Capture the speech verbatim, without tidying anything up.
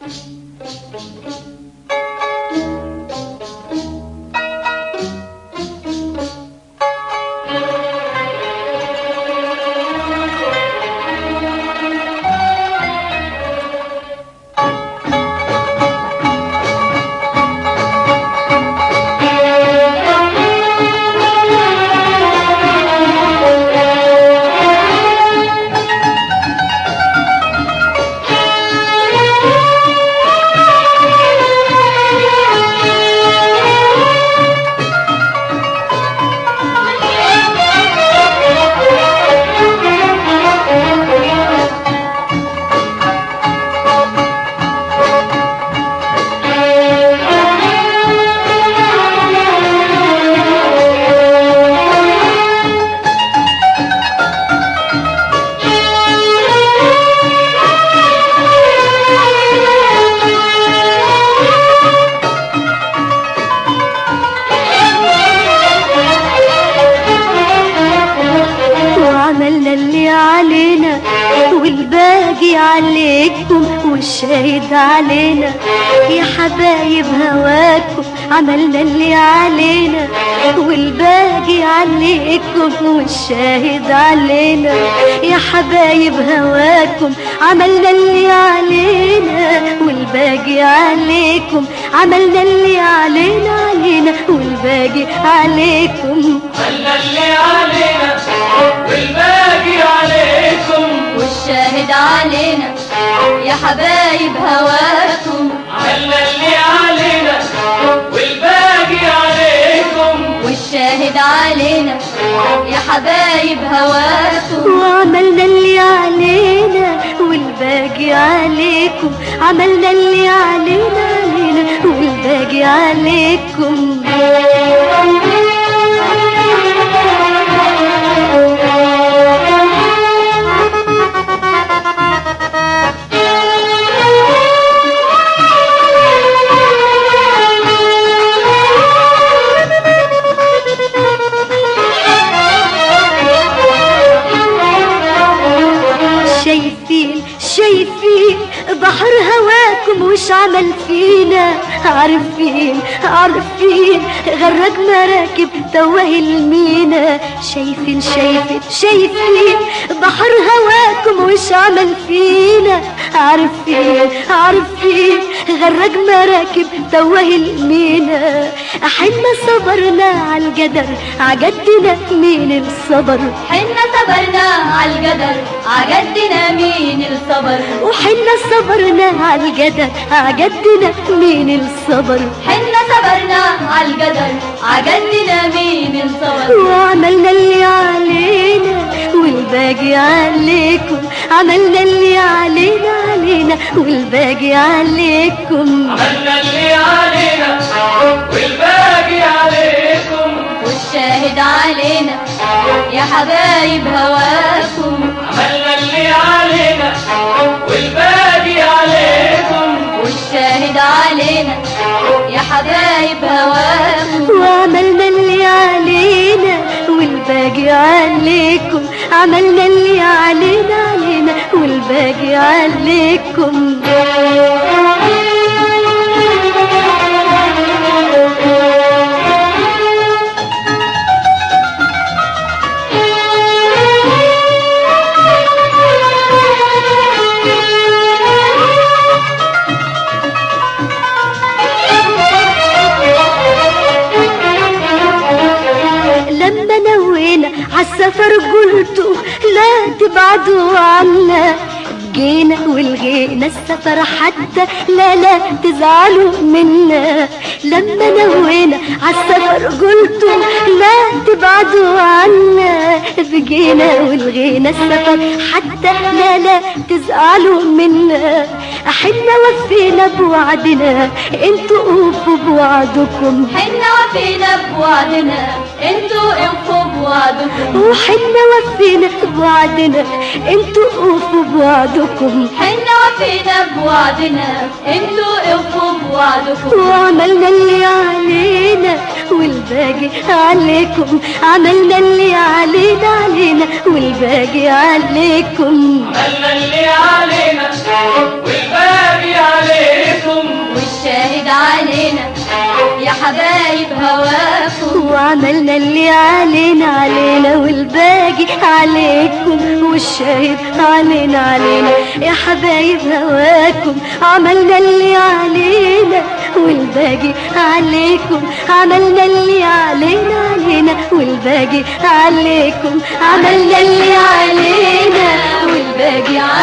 والباقي عليكم والشاهد علينا يا حبايب هواكم، عملنا اللي علينا والباقي عليكم والشاهد علينا يا حبايب هواكم، عملنا اللي علينا والباقي عليكم، عملنا اللي علينا علينا والباقي عليكم، عملنا اللي علينا والباقي عليكم والشاهد علينا يا حبايب هواكم، عملنا اللي علينا والباقي عليكم والشاهد علينا يا حبايب هواكم، وعملنا اللي علينا والباقي عليكم، عملنا اللي علينا علينا والباقي عليكم. شايفين شايفين بحر هواكم وش عمل فينا، عارفين عارفين غرق مراكب توه المينا، شايفين شايفين شايفين بحر هواكم وش عمل فينا، عارفين عارفين غرق مراكب توه المينا، حنا صبرنا عالقدر عجدنا مين الصبر، حنا صبرنا عالقدر عجدنا مين الصبر، وحنا صبرنا عالقدر عجدنا مين الصبر، حنا صبرنا عالقدر عجدنا مين الصبر، وعملنا اللي علينا والباقي عليكم، عملنا اللي علينا علينا والباقي عليكم، عملنا اللي علينا والباقي عليكم، والشاهد علينا يا حبايب هواكم، عملنا اللي علينا والباقي عليكم، والشاهد علينا يا حبايب هواكم، وعملنا اللي علينا والباقي عليكم، عملنا اللي علينا علينا والباقي عليكم. لما نوينا عالسفر قلتوا لا تبعدوا عنا، جينا والغينا السفر حتى لا لا تزعلوا منا، لما نوينا عالسفر قلتوا لا تبعدوا عنا، بقينا والغينا السفر حتى لا لا تزعلوا منا، حنا وفينا بوعدنا انتوا اوفوا بوعدكم، حنا وفينا بوعدنا انتوا اوفوا بوعدكم، وحنا وفينا بوعدنا انتوا اوفوا بوعدكم، حنا وفينا بوعدنا انتوا اوفوا بوعدكم، وعملنا اللي علينا والباقي عليكم، عملنا اللي علينا علينا والباقي عليكم، عملنا اللي علينا والباقي عليكم. حبايب هواكم. وعملنا اللي علينا علينا والباقي عليكم، والشاهد علينا علينا يا حبايب هواكم. عملنا اللي علينا والباقي عليكم، عملنا اللي علينا علينا والباقي عليكم، عملنا اللي علينا والباقي